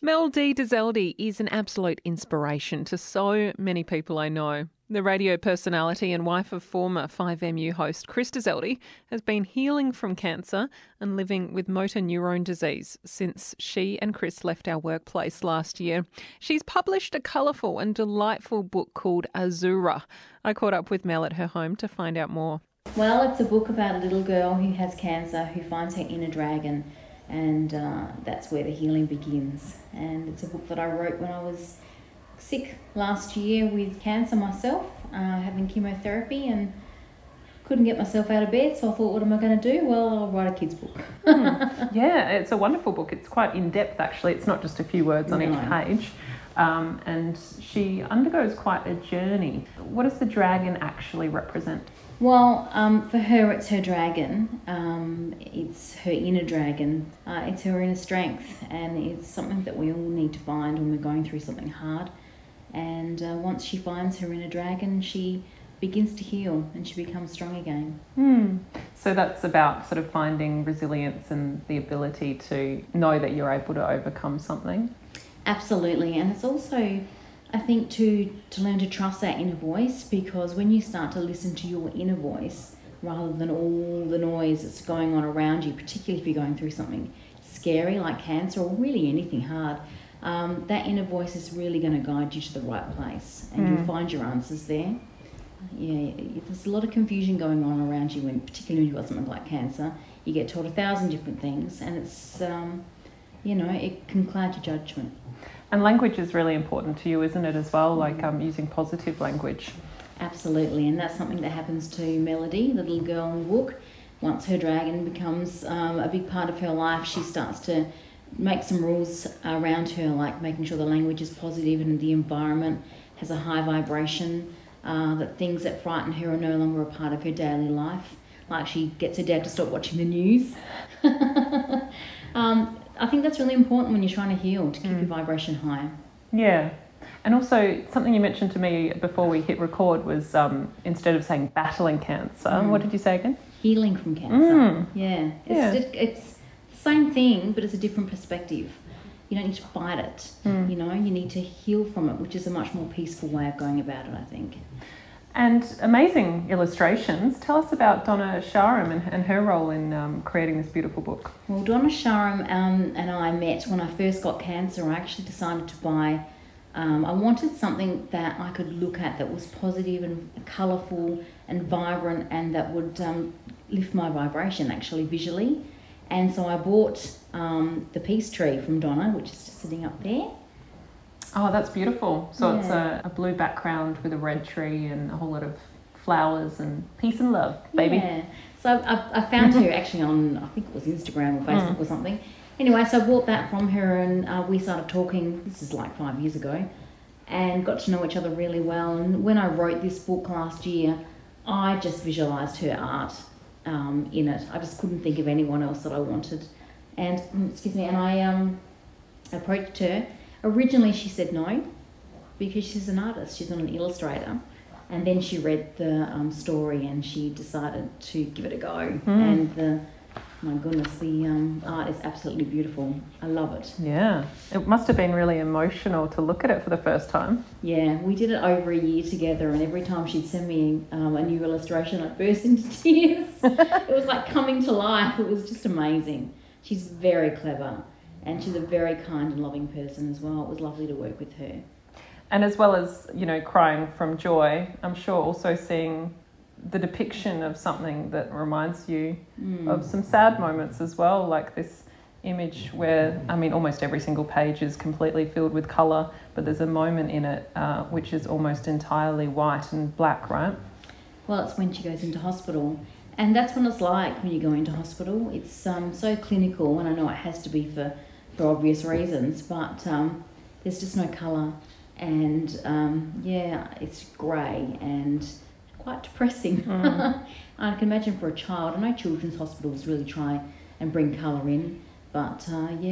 Mel D. Dezeldi is an absolute inspiration to so many people I know. The radio personality and wife of former 5MU host Chris Dezeldi has been healing from cancer and living with motor neurone disease since she and Chris left our workplace last year. She's published a colourful and delightful book called Azura. I caught up with Mel at her home to find out more. Well, it's a book about a little girl who has cancer, who finds her inner dragon, and that's where the healing begins. And it's a book that I wrote when I was sick last year with cancer myself, having chemotherapy, and couldn't get myself out of bed, so I thought, what am I going to do? Well, I'll write a kid's book. Yeah, it's a wonderful book. It's quite in-depth, actually. It's not just a few words on each page. And she undergoes quite a journey. What does the dragon actually represent? Well, for her, it's her dragon. It's her inner dragon. It's her inner strength, and it's something that we all need to find when we're going through something hard. And once she finds her inner dragon, she begins to heal and she becomes strong again. So that's about sort of finding resilience and the ability to know that you're able to overcome something. Absolutely, and it's also, I think, to learn to trust that inner voice, because when you start to listen to your inner voice rather than all the noise that's going on around you, particularly if you're going through something scary like cancer or really anything hard, that inner voice is really going to guide you to the right place, and you'll find your answers there. Yeah, there's a lot of confusion going on around you, particularly when you've got something like cancer. You get told 1,000 different things, and it's, it can cloud your judgment. And language is really important to you, isn't it, as well? Like using positive language. Absolutely, and that's something that happens to Melody, the little girl in the book. Once her dragon becomes a big part of her life, she starts to make some rules around her, like making sure the language is positive and the environment has a high vibration, that things that frighten her are no longer a part of her daily life. Like she gets her dad to stop watching the news. I think that's really important when you're trying to heal, to keep your vibration high. Yeah. And also, something you mentioned to me before we hit record was instead of saying battling cancer, what did you say again? Healing from cancer. Yeah. It's the same thing, but it's a different perspective. You don't need to fight it. You need to heal from it, which is a much more peaceful way of going about it, I think. And amazing illustrations. Tell us about Donna Sharam and her role in creating this beautiful book. Well, Donna Sharam and I met when I first got cancer. I actually decided to buy, I wanted something that I could look at that was positive and colourful and vibrant, and that would lift my vibration actually visually. And so I bought the Peace Tree from Donna, which is just sitting up there. Oh, that's beautiful. So it's a blue background with a red tree and a whole lot of flowers and peace and love, baby. Yeah. So I found her actually on, I think it was Instagram or Facebook or something. Anyway, so I bought that from her, and we started talking, this is like 5 years ago, and got to know each other really well. And when I wrote this book last year, I just visualised her art in it. I just couldn't think of anyone else that I wanted. And, and I approached her. Originally she said no, because she's an artist, she's not an illustrator. And then she read the story and she decided to give it a go. And my goodness, the art is absolutely beautiful. I love it. Yeah, it must have been really emotional to look at it for the first time. Yeah, we did it over a year together, and every time she'd send me a new illustration, I'd burst into tears. It was like coming to life. It was just amazing. She's very clever, and she's a very kind and loving person as well. It was lovely to work with her. And as well as, crying from joy, I'm sure also seeing the depiction of something that reminds you of some sad moments as well, like this image where, almost every single page is completely filled with colour, but there's a moment in it which is almost entirely white and black, right? Well, it's when she goes into hospital. And that's what it's like when you go into hospital. It's so clinical, and I know it has to be for obvious reasons, but there's just no colour. And it's grey and quite depressing. I can imagine for a child. I know children's hospitals really try and bring colour in, but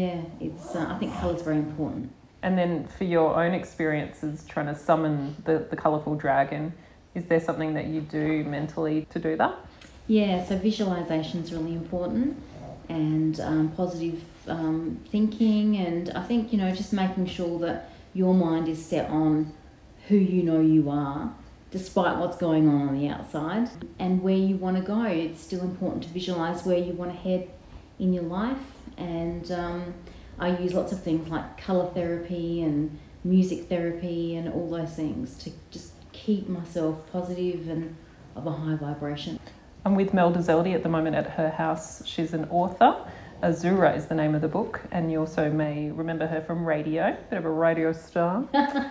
I think colour is very important. And then for your own experiences trying to summon the colourful dragon, is there something that you do mentally to do that? Yeah, so visualisation is really important. and positive thinking, and I think, you know, just making sure that your mind is set on who you know you are, despite what's going on the outside, and where you want to go. It's still important to visualise where you want to head in your life, and I use lots of things like colour therapy and music therapy and all those things to just keep myself positive and of a high vibration. I'm with Mel Zeldy at the moment at her house. She's an author. Azura is the name of the book, and you also may remember her from radio, bit of a radio star.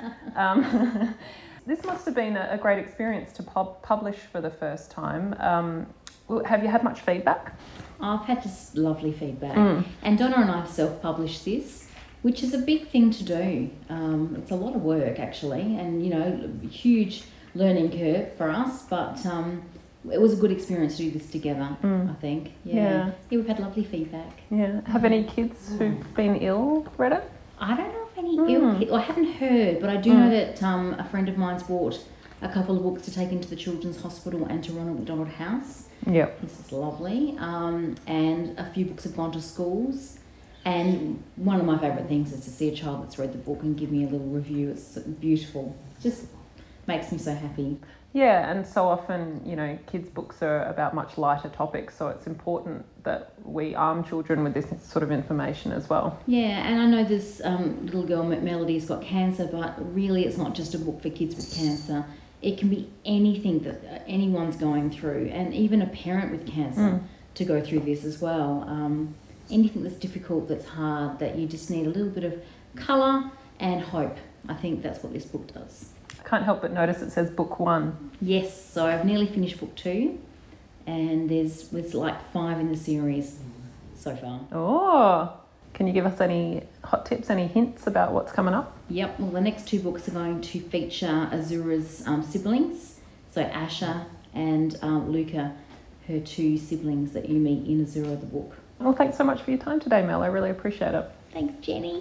This must have been a great experience to publish for the first time. Have you had much feedback? I've had just lovely feedback. And Donna and I have self-published this, which is a big thing to do. It's a lot of work, actually, and, you know, huge learning curve for us, but it was a good experience to do this together, I think. Yeah, we've had lovely feedback. Yeah. Have any kids who've been ill read it? I don't know if any ill kids, I haven't heard, but I do know that a friend of mine's bought a couple of books to take into the Children's Hospital and to Ronald McDonald House. Yep. This is lovely. And a few books have gone to schools. And one of my favourite things is to see a child that's read the book and give me a little review. It's beautiful. Just makes me so happy. Yeah, and so often, you know, kids' books are about much lighter topics, so it's important that we arm children with this sort of information as well. Yeah, and I know this little girl, Melody's got cancer, but really it's not just a book for kids with cancer. It can be anything that anyone's going through, and even a parent with cancer to go through this as well. Anything that's difficult, that's hard, that you just need a little bit of colour and hope. I think that's what this book does. I can't help but notice it says book 1. Yes, so I've nearly finished book 2, and there's like 5 in the series so far. Oh, can you give us any hot tips, any hints about what's coming up? Yep, well, the next 2 books are going to feature Azura's siblings, so Asha and Luca, her 2 siblings that you meet in Azura the book. Well, thanks so much for your time today, Mel. I really appreciate it. Thanks, Jenny.